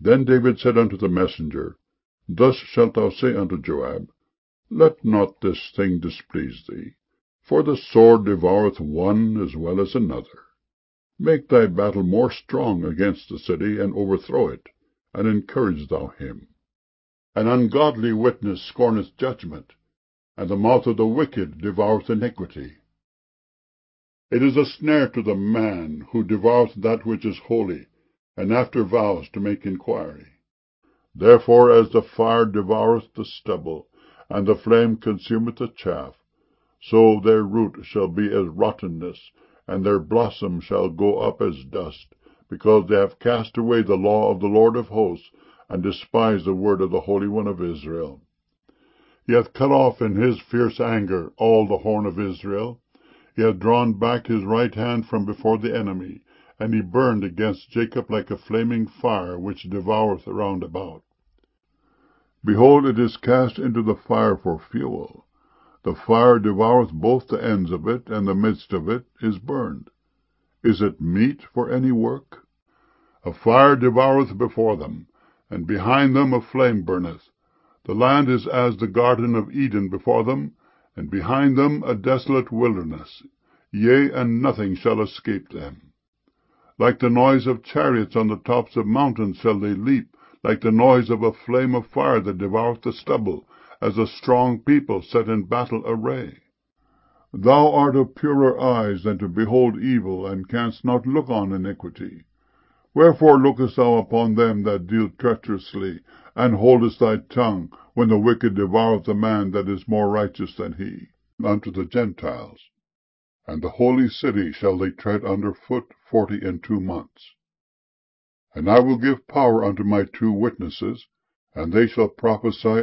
Then David said unto the messenger, Thus shalt thou say unto Joab, Let not this thing displease thee, for the sword devoureth one as well as another. Make thy battle more strong against the city, and overthrow it, and encourage thou him. An ungodly witness scorneth judgment, and the mouth of the wicked devoureth iniquity. It is a snare to the man who devoureth that which is holy, and after vows to make inquiry. Therefore as the fire devoureth the stubble, and the flame consumeth the chaff, so their root shall be as rottenness, and their blossom shall go up as dust, because they have cast away the law of the Lord of hosts, and despised the word of the Holy One of Israel. He hath cut off in his fierce anger all the horn of Israel. He hath drawn back his right hand from before the enemy, and he burned against Jacob like a flaming fire, which devoureth round about. Behold, it is cast into the fire for fuel. The fire devoureth both the ends of it, and the midst of it is burned. Is it meet for any work? A fire devoureth before them, and behind them a flame burneth. The land is as the garden of Eden before them, and behind them a desolate wilderness. Yea, and nothing shall escape them. Like the noise of chariots on the tops of mountains shall they leap, like the noise of a flame of fire that devoureth the stubble, as a strong people set in battle array. Thou art of purer eyes than to behold evil, and canst not look on iniquity. Wherefore lookest thou upon them that deal treacherously, and holdest thy tongue, when the wicked devoureth a man that is more righteous than he, unto the Gentiles? And the holy city shall they tread under foot 42 months. And I will give power unto my 2 witnesses, and they shall prophesy